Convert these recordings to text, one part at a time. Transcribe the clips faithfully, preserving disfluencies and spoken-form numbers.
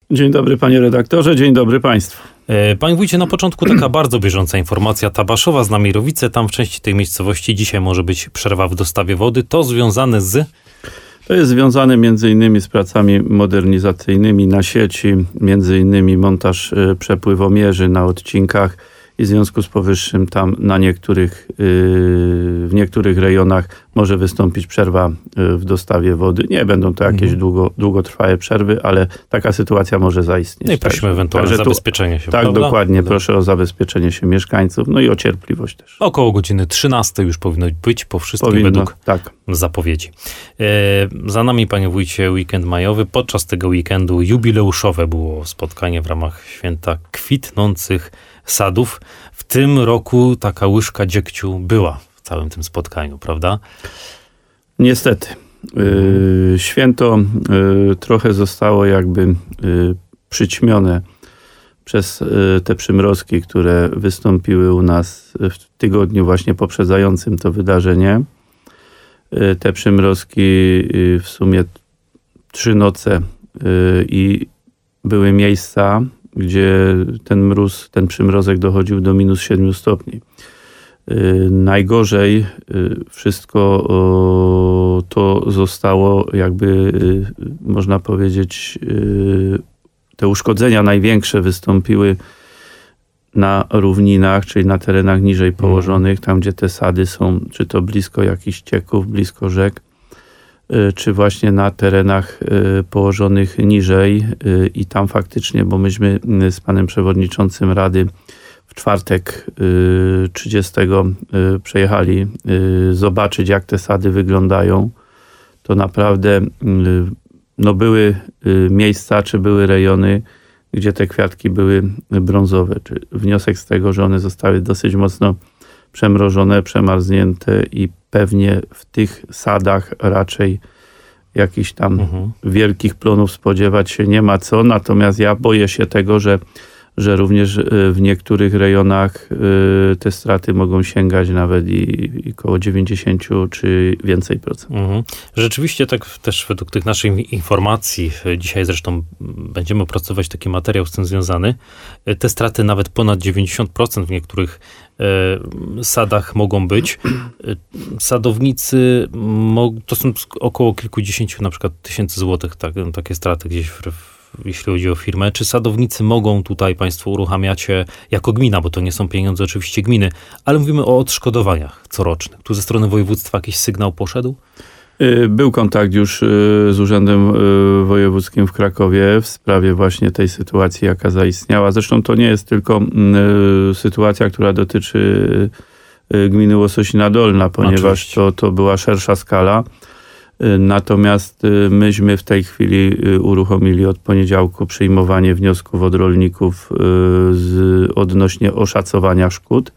Dzień dobry panie redaktorze, dzień dobry państwu. Panie wójcie, na początku taka bardzo bieżąca informacja. Tabaszowa, Znamirowice, tam w części tej miejscowości dzisiaj może być przerwa w dostawie wody. To związane z... To jest związane między innymi z pracami modernizacyjnymi na sieci, między innymi montaż przepływomierzy na odcinkach i w związku z powyższym tam na niektórych, w niektórych rejonach może wystąpić przerwa w dostawie wody. Nie będą to jakieś mhm. długo, długotrwałe przerwy, ale taka sytuacja może zaistnieć. No i prosimy tak, ewentualnie o zabezpieczenie się. Tak, prawda? dokładnie. Proszę o zabezpieczenie się mieszkańców, no i o cierpliwość też. Około godziny trzynastej już powinno być po wszystkim powinno, według tak. zapowiedzi. E, za nami, panie wójcie, weekend majowy. Podczas tego weekendu jubileuszowe było spotkanie w ramach święta kwitnących sadów. W tym roku taka łyżka dziegciu była w całym tym spotkaniu, prawda? Niestety. Yy, święto yy, trochę zostało jakby yy, przyćmione przez yy, te przymrozki, które wystąpiły u nas w tygodniu właśnie poprzedzającym to wydarzenie. Yy, te przymrozki yy, w sumie trzy noce yy, i były miejsca, gdzie ten mróz, ten przymrozek dochodził do minus siedmiu stopni. Yy, najgorzej yy, wszystko o, to zostało jakby, yy, można powiedzieć, yy, te uszkodzenia największe wystąpiły na równinach, czyli na terenach niżej położonych, tam gdzie te sady są, czy to blisko jakichś ścieków, blisko rzek, czy właśnie na terenach położonych niżej i tam faktycznie, bo myśmy z panem przewodniczącym Rady w czwartek trzydziestego przejechali zobaczyć, jak te sady wyglądają, to naprawdę no były miejsca, czy były rejony, gdzie te kwiatki były brązowe. Czy wniosek z tego, że one zostały dosyć mocno przemrożone, przemarznięte i pewnie w tych sadach raczej jakichś tam mhm. wielkich plonów spodziewać się nie ma co. Natomiast ja boję się tego, że, że również w niektórych rejonach te straty mogą sięgać nawet i, i koło dziewięćdziesiąt czy więcej procent. Mhm. Rzeczywiście tak też według tych naszych informacji, dzisiaj zresztą będziemy opracować taki materiał z tym związany, te straty nawet ponad dziewięćdziesiąt procent w niektórych sadach mogą być. Sadownicy, to są około kilkudziesięciu na przykład tysięcy złotych, tak, takie straty gdzieś, w, w, jeśli chodzi o firmę. Czy sadownicy mogą tutaj państwo uruchamiacie jako gmina, bo to nie są pieniądze oczywiście gminy, ale mówimy o odszkodowaniach corocznych. Tu ze strony województwa jakiś sygnał poszedł? Był kontakt już z Urzędem Wojewódzkim w Krakowie w sprawie właśnie tej sytuacji, jaka zaistniała. Zresztą to nie jest tylko sytuacja, która dotyczy gminy Łososina Dolna, ponieważ to, to była szersza skala. Natomiast myśmy w tej chwili uruchomili od poniedziałku przyjmowanie wniosków od rolników z, odnośnie oszacowania szkód.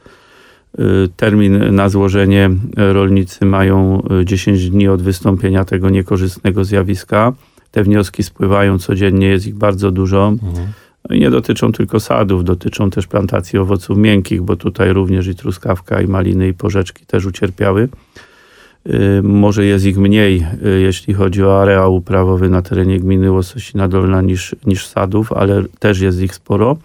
Termin na złożenie rolnicy mają dziesięć dni od wystąpienia tego niekorzystnego zjawiska. Te wnioski spływają codziennie, jest ich bardzo dużo. Mhm. I nie dotyczą tylko sadów, dotyczą też plantacji owoców miękkich, bo tutaj również i truskawka, i maliny, i porzeczki też ucierpiały. Może jest ich mniej, jeśli chodzi o areał uprawowy na terenie gminy Łososina Dolna niż, niż sadów, ale też jest ich sporo.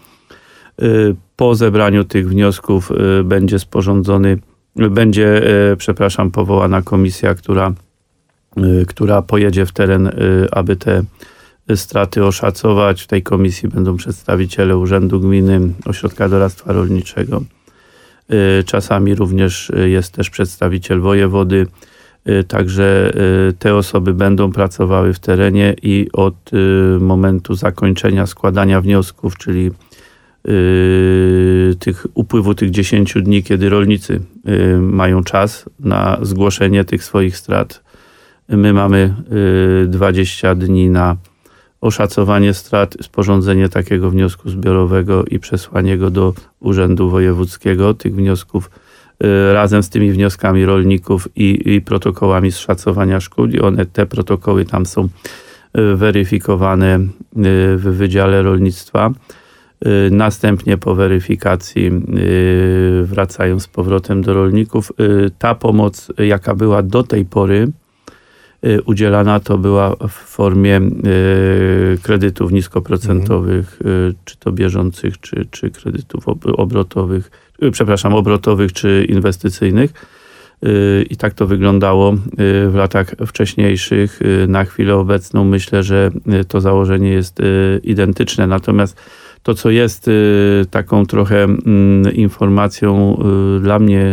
Po zebraniu tych wniosków będzie sporządzony, będzie, przepraszam, powołana komisja, która, która pojedzie w teren, aby te straty oszacować. W tej komisji będą przedstawiciele Urzędu Gminy, Ośrodka Doradztwa Rolniczego. Czasami również jest też przedstawiciel wojewody. Także te osoby będą pracowały w terenie i od momentu zakończenia składania wniosków, czyli Yy, tych upływu tych dziesięciu dni, kiedy rolnicy yy, mają czas na zgłoszenie tych swoich strat. My mamy yy, dwadzieścia dni na oszacowanie strat, sporządzenie takiego wniosku zbiorowego i przesłanie go do Urzędu Wojewódzkiego. Tych wniosków yy, razem z tymi wnioskami rolników i, i protokołami z szacowania szkód. I one, te protokoły tam są yy, weryfikowane yy, w Wydziale Rolnictwa. Następnie po weryfikacji wracają z powrotem do rolników. Ta pomoc, jaka była do tej pory, udzielana to była w formie kredytów niskoprocentowych, mhm. czy to bieżących, czy, czy kredytów obrotowych, przepraszam, obrotowych, czy inwestycyjnych. I tak to wyglądało w latach wcześniejszych. Na chwilę obecną myślę, że to założenie jest identyczne. Natomiast to, co jest taką trochę informacją dla mnie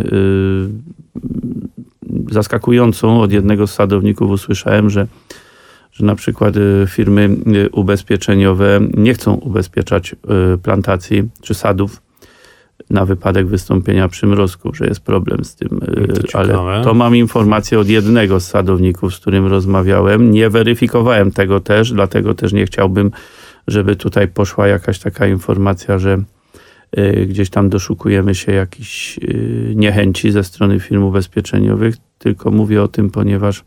zaskakującą, od jednego z sadowników usłyszałem, że, że na przykład firmy ubezpieczeniowe nie chcą ubezpieczać plantacji czy sadów na wypadek wystąpienia przymrozków, że jest problem z tym. To ale to mam informację od jednego z sadowników, z którym rozmawiałem. Nie weryfikowałem tego też, dlatego też nie chciałbym, żeby tutaj poszła jakaś taka informacja, że gdzieś tam doszukujemy się jakichś niechęci ze strony firm ubezpieczeniowych, tylko mówię o tym, ponieważ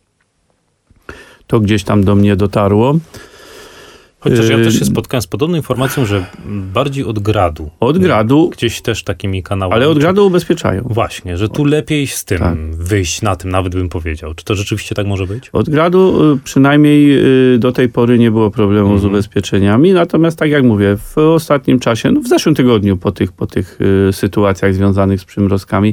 to gdzieś tam do mnie dotarło. Chociaż ja też się spotkałem z podobną informacją, że bardziej od gradu. Od gradu. Gdzieś też takimi kanałami. Ale od gradu ubezpieczają. Właśnie, że tu lepiej z tym tak. wyjść na tym, nawet bym powiedział. Czy to rzeczywiście tak może być? Od gradu przynajmniej do tej pory nie było problemu mhm. z ubezpieczeniami. Natomiast tak jak mówię, w ostatnim czasie, no w zeszłym tygodniu po tych, po tych sytuacjach związanych z przymrozkami,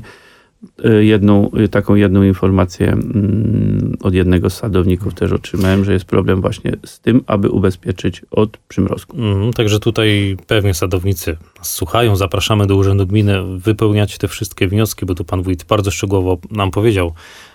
jedną, taką jedną informację od jednego z sadowników też otrzymałem, że jest problem właśnie z tym, aby ubezpieczyć od przymrozku. Mm, także tutaj pewnie sadownicy słuchają, zapraszamy do Urzędu Gminy, wypełniać te wszystkie wnioski, bo tu pan wójt bardzo szczegółowo nam powiedział,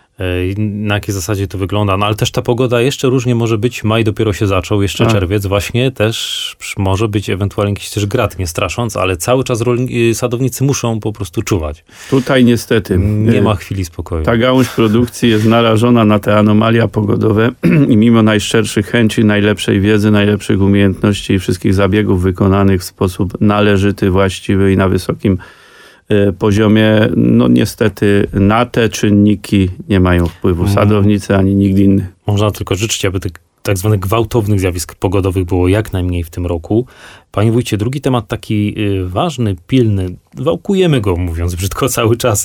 na jakiej zasadzie to wygląda. No ale też ta pogoda jeszcze różnie może być. Maj dopiero się zaczął, jeszcze tak. czerwiec. Właśnie też może być ewentualnie jakiś też grad, nie strasząc, ale cały czas rolni- sadownicy muszą po prostu czuwać. Tutaj niestety nie ma chwili spokoju. Ta gałąź produkcji jest narażona na te anomalia pogodowe i mimo najszczerszych chęci, najlepszej wiedzy, najlepszych umiejętności i wszystkich zabiegów wykonanych w sposób należyty, właściwy i na wysokim poziomie, no niestety na te czynniki nie mają wpływu sadownicy ani nikt inny. Można tylko życzyć, aby tych tak zwanych gwałtownych zjawisk pogodowych było jak najmniej w tym roku. Panie wójcie, drugi temat taki ważny, pilny, wałkujemy go, mówiąc brzydko, cały czas.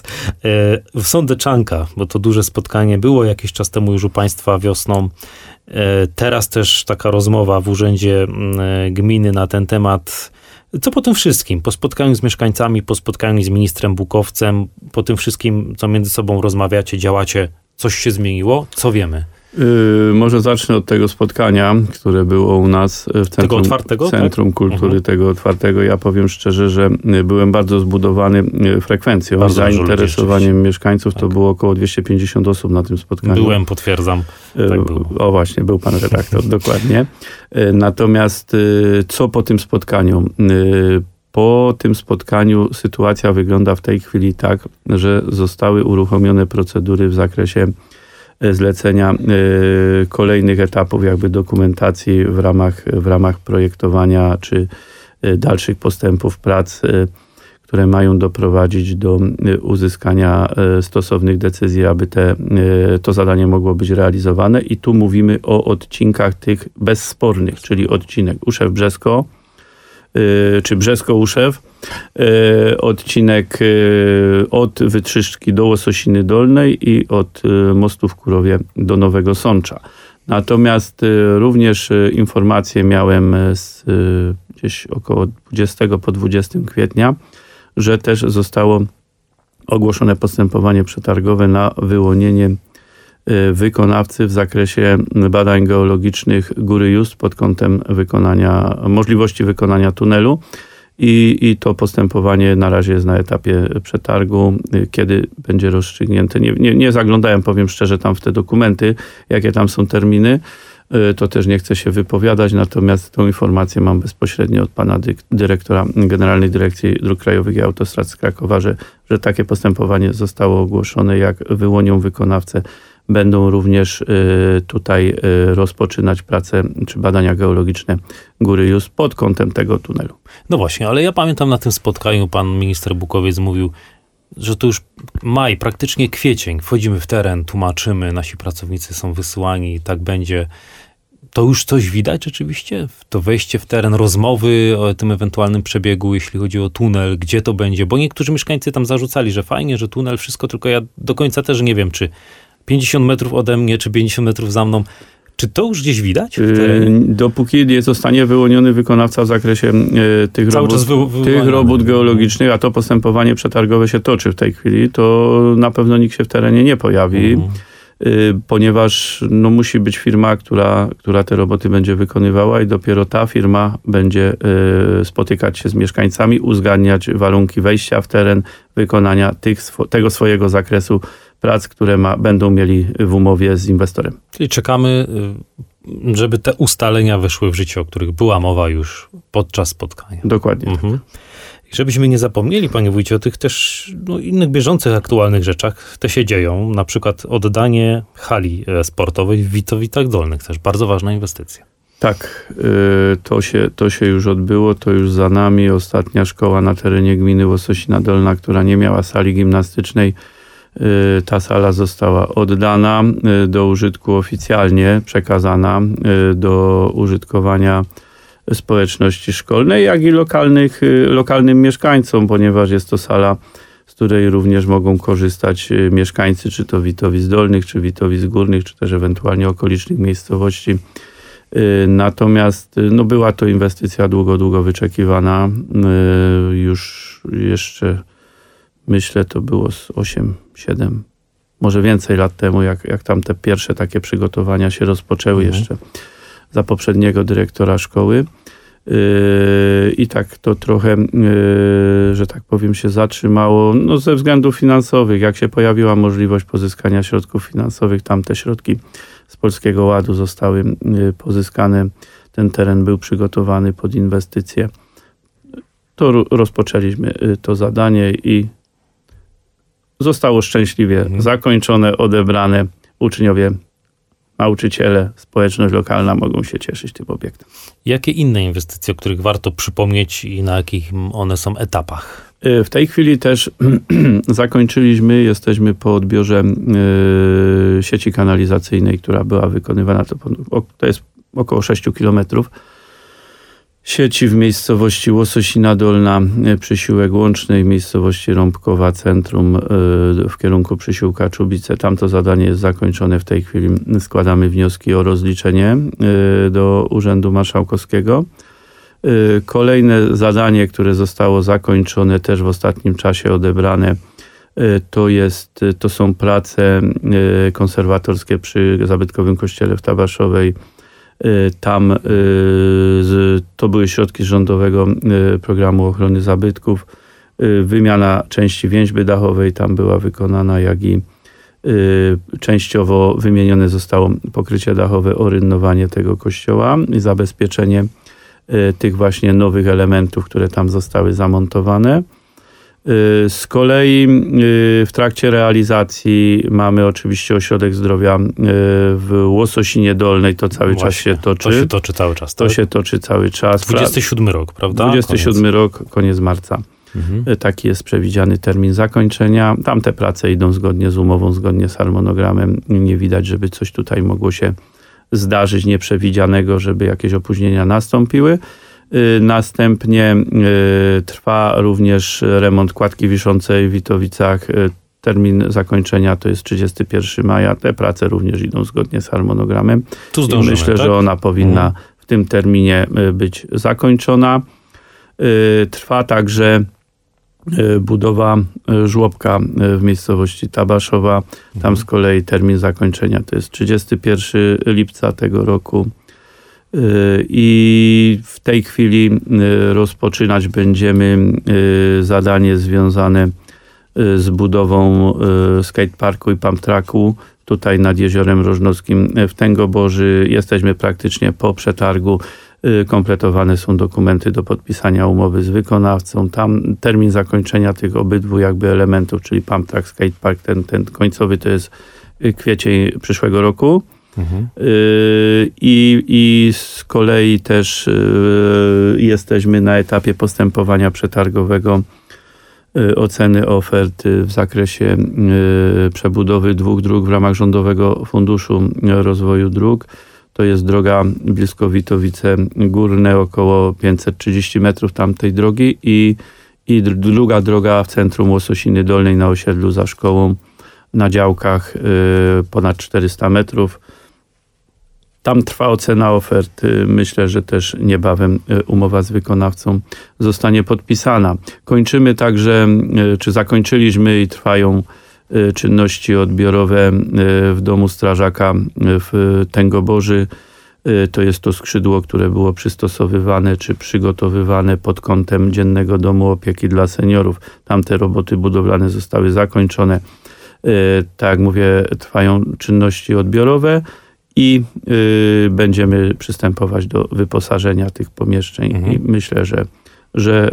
Sądeczanka, bo to duże spotkanie było jakiś czas temu już u państwa wiosną. Teraz też taka rozmowa w urzędzie gminy na ten temat. Co po tym wszystkim? Po spotkaniu z mieszkańcami, po spotkaniu z ministrem Bukowcem, po tym wszystkim, co między sobą rozmawiacie, działacie, coś się zmieniło? Co wiemy? Yy, może zacznę od tego spotkania, które było u nas w Centrum, tego otwartego, Centrum tak? Kultury, mhm. tego otwartego. Ja powiem szczerze, że byłem bardzo zbudowany frekwencją, bardzo zainteresowaniem mieszkańców. Tak. To było około dwieście pięćdziesiąt osób na tym spotkaniu. Byłem, potwierdzam. Tak było. O właśnie, był pan redaktor, dokładnie. Natomiast co po tym spotkaniu? Po tym spotkaniu sytuacja wygląda w tej chwili tak, że zostały uruchomione procedury w zakresie zlecenia y, kolejnych etapów jakby dokumentacji w ramach, w ramach projektowania czy y, dalszych postępów prac, y, które mają doprowadzić do y, uzyskania y, stosownych decyzji, aby te, y, to zadanie mogło być realizowane. I tu mówimy o odcinkach tych bezspornych, czyli odcinek Uszew-Brzesko, y, czy Brzesko-Uszew, y, odcinek y, od Wytrzyszczki do Łososiny Dolnej i od y, mostu w Kurowie do Nowego Sącza. Natomiast y, również y, informacje miałem z y, gdzieś około dwudziestego po dwudziestego kwietnia, że też zostało ogłoszone postępowanie przetargowe na wyłonienie y, wykonawcy w zakresie badań geologicznych Góry Just pod kątem wykonania, możliwości wykonania tunelu. I, I to postępowanie na razie jest na etapie przetargu. Kiedy będzie rozstrzygnięte, nie, nie, nie zaglądałem, powiem szczerze, tam w te dokumenty, jakie tam są terminy, to też nie chcę się wypowiadać, natomiast tą informację mam bezpośrednio od pana dy, dyrektora Generalnej Dyrekcji Dróg Krajowych i Autostrad z Krakowa, że, że takie postępowanie zostało ogłoszone. Jak wyłonią wykonawcę, będą również y, tutaj y, rozpoczynać pracę czy badania geologiczne Góry Just pod kątem tego tunelu. No właśnie, ale ja pamiętam na tym spotkaniu pan minister Bukowiec mówił, że to już maj, praktycznie kwiecień, wchodzimy w teren, tłumaczymy, nasi pracownicy są wysyłani i tak będzie. To już coś widać rzeczywiście? To wejście w teren, rozmowy o tym ewentualnym przebiegu, jeśli chodzi o tunel, gdzie to będzie? Bo niektórzy mieszkańcy tam zarzucali, że fajnie, że tunel, wszystko, tylko ja do końca też nie wiem, czy pięćdziesiąt metrów ode mnie, czy pięćdziesiąt metrów za mną. Czy to już gdzieś widać? Dopóki nie zostanie wyłoniony wykonawca w zakresie y, tych, Cały robót, czas wy, tych robót geologicznych, a to postępowanie przetargowe się toczy w tej chwili, to na pewno nikt się w terenie nie pojawi, mhm. y, ponieważ no, musi być firma, która, która te roboty będzie wykonywała i dopiero ta firma będzie y, spotykać się z mieszkańcami, uzgadniać warunki wejścia w teren, wykonania tych, tego swojego zakresu prac, które ma, będą mieli w umowie z inwestorem. Czyli czekamy, żeby te ustalenia weszły w życie, o których była mowa już podczas spotkania. Dokładnie. Mhm. I żebyśmy nie zapomnieli, panie wójcie, o tych też no, innych bieżących, aktualnych rzeczach. Te się dzieją. Na przykład oddanie hali sportowej w Witowicach Dolnych. Też bardzo ważna inwestycja. Tak, to się, to się już odbyło, to już za nami. Ostatnia szkoła na terenie gminy Łososina Dolna, która nie miała sali gimnastycznej, ta sala została oddana do użytku oficjalnie, przekazana do użytkowania społeczności szkolnej, jak i lokalnych, lokalnym mieszkańcom, ponieważ jest to sala, z której również mogą korzystać mieszkańcy, czy to Witowic Dolnych, czy Witowic Górnych, czy też ewentualnie okolicznych miejscowości. Natomiast no, była to inwestycja długo, długo wyczekiwana. Już jeszcze myślę, to było z osiem, siedem, może więcej lat temu, jak, jak tam te pierwsze takie przygotowania się rozpoczęły mhm. jeszcze za poprzedniego dyrektora szkoły. Yy, I tak to trochę, yy, że tak powiem, się zatrzymało no, ze względów finansowych. Jak się pojawiła możliwość pozyskania środków finansowych, tam te środki z Polskiego Ładu zostały yy, pozyskane. Ten teren był przygotowany pod inwestycje. To ro- rozpoczęliśmy yy, to zadanie i zostało szczęśliwie mhm. zakończone, odebrane. Uczniowie, nauczyciele, społeczność lokalna mogą się cieszyć tym obiektem. Jakie inne inwestycje, o których warto przypomnieć i na jakich one są etapach? W tej chwili też zakończyliśmy, jesteśmy po odbiorze y, sieci kanalizacyjnej, która była wykonywana, to, to jest około sześć kilometrów. Sieci w miejscowości Łososina Dolna, Przysiłek Łącznej, w miejscowości Rąbkowa Centrum w kierunku Przysiłka Czubice. Tam to zadanie jest zakończone. W tej chwili składamy wnioski o rozliczenie do Urzędu Marszałkowskiego. Kolejne zadanie, które zostało zakończone też w ostatnim czasie odebrane, to, jest, to są prace konserwatorskie przy zabytkowym kościele w Tabaszowej. Tam to były środki z rządowego programu ochrony zabytków. Wymiana części więźby dachowej tam była wykonana, jak i częściowo wymienione zostało pokrycie dachowe, orynnowanie tego kościoła i zabezpieczenie tych właśnie nowych elementów, które tam zostały zamontowane. Z kolei w trakcie realizacji mamy oczywiście ośrodek zdrowia w Łososinie Dolnej. To cały Właśnie, czas się toczy. To się toczy cały czas, tak? To się toczy cały czas. dwudziesty siódmy rok, prawda? dwudziesty siódmy rok, koniec marca. Mhm. Taki jest przewidziany termin zakończenia. Tam te prace idą zgodnie z umową, zgodnie z harmonogramem. Nie widać, żeby coś tutaj mogło się zdarzyć nieprzewidzianego, żeby jakieś opóźnienia nastąpiły. Następnie trwa również remont kładki wiszącej w Witowicach. Termin zakończenia to jest trzydziestego pierwszego maja. Te prace również idą zgodnie z harmonogramem. Tu zdążymy, myślę, tak? że ona powinna mhm. w tym terminie być zakończona. Trwa także budowa żłobka w miejscowości Tabaszowa. Tam z kolei termin zakończenia to jest trzydziestego pierwszego lipca tego roku. I w tej chwili rozpoczynać będziemy zadanie związane z budową skateparku i pump tracku tutaj nad Jeziorem Rożnowskim w Tęgoborzy. Jesteśmy praktycznie po przetargu. Kompletowane są dokumenty do podpisania umowy z wykonawcą. Tam termin zakończenia tych obydwu jakby elementów, czyli pump track, skatepark, ten, ten końcowy to jest kwiecień przyszłego roku. Mhm. I, I z kolei też jesteśmy na etapie postępowania przetargowego oceny ofert w zakresie przebudowy dwóch dróg w ramach Rządowego Funduszu Rozwoju Dróg. To jest droga blisko Witowice Górne, około pięćset trzydzieści metrów tamtej drogi i, i druga droga w centrum Łososiny Dolnej na osiedlu za szkołą na działkach ponad czterysta metrów. Tam trwa ocena ofert. Myślę, że też niebawem umowa z wykonawcą zostanie podpisana. Kończymy także, czy zakończyliśmy i trwają czynności odbiorowe w domu strażaka w Tęgoborzy. To jest to skrzydło, które było przystosowywane czy przygotowywane pod kątem Dziennego Domu Opieki dla Seniorów. Tam te roboty budowlane zostały zakończone. Tak jak mówię, trwają czynności odbiorowe i będziemy przystępować do wyposażenia tych pomieszczeń. Mhm. I myślę, że, że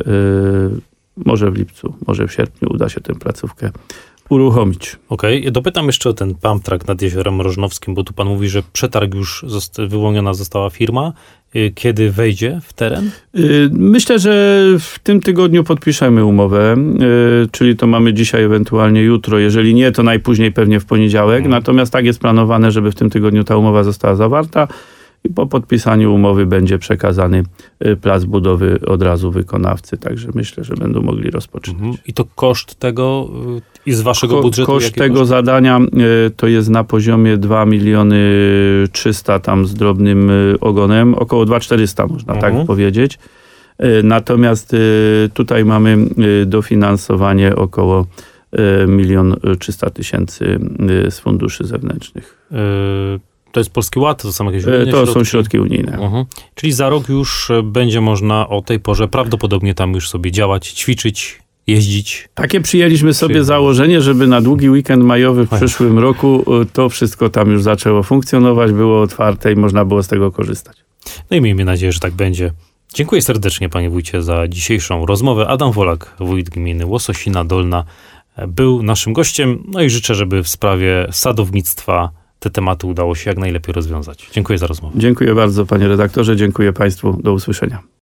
może w lipcu, może w sierpniu uda się tę placówkę uruchomić. Okej, okay. Dopytam jeszcze o ten pump track nad Jeziorem Mrożnowskim, bo tu pan mówi, że przetarg już zosta- wyłoniona została firma. Kiedy wejdzie w teren? Myślę, że w tym tygodniu podpiszemy umowę, czyli to mamy dzisiaj, ewentualnie jutro. Jeżeli nie, to najpóźniej pewnie w poniedziałek. Hmm. Natomiast tak jest planowane, żeby w tym tygodniu ta umowa została zawarta i po podpisaniu umowy będzie przekazany plac budowy od razu wykonawcy. Także myślę, że będą mogli rozpoczynać. Hmm. I to koszt tego i z waszego Ko- budżetu? Koszt tego koszty? zadania to jest na poziomie dwa miliony trzysta tam z drobnym ogonem. Około dwa tysiące czterysta można mhm. tak powiedzieć. Natomiast tutaj mamy dofinansowanie około milion trzysta tysięcy z funduszy zewnętrznych. Yy, to jest Polski Ład? To są jakieś unijne To środki? są środki unijne. Mhm. Czyli za rok już będzie można o tej porze prawdopodobnie tam już sobie działać, ćwiczyć, jeździć. Takie przyjęliśmy sobie Przyjemne. założenie, żeby na długi weekend majowy w przyszłym roku to wszystko tam już zaczęło funkcjonować, było otwarte i można było z tego korzystać. No i miejmy nadzieję, że tak będzie. Dziękuję serdecznie, panie wójcie, za dzisiejszą rozmowę. Adam Wolak, wójt gminy Łososina Dolna, był naszym gościem. No i życzę, żeby w sprawie sadownictwa te tematy udało się jak najlepiej rozwiązać. Dziękuję za rozmowę. Dziękuję bardzo, panie redaktorze. Dziękuję państwu. Do usłyszenia.